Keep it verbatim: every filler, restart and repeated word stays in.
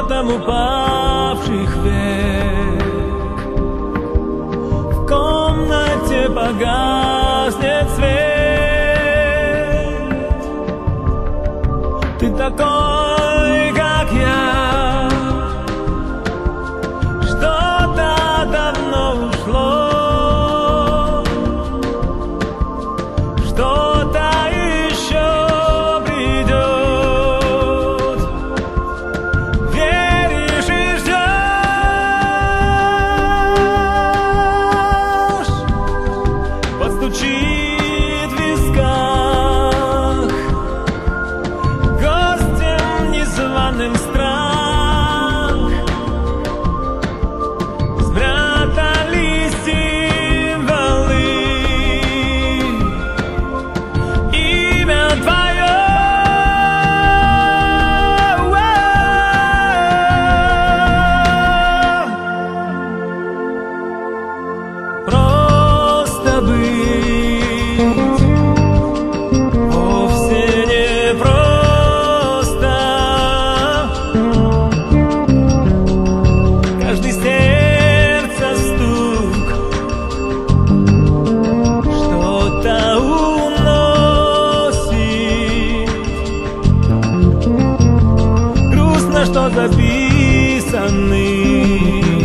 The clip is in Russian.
грохотом упавших век. В комнате погаснет свет. Ты такой, как я, что-то давно ушло, что-то еще придет. Веришь и ждешь, постучит в висках гостем незваным страх. Спрятались символы, имя твое. Просто быть вовсе не просто. Каждый сердце стук что-то уносит. Грустно, что записанный